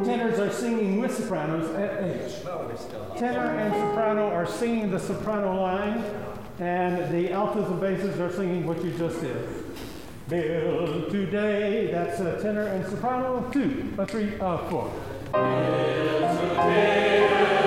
tenors are singing with sopranos. Tenor and soprano are singing the soprano line, and the altos and basses are singing what you just did. Build today, that's a tenor and soprano, 2, 3, 4. Build today.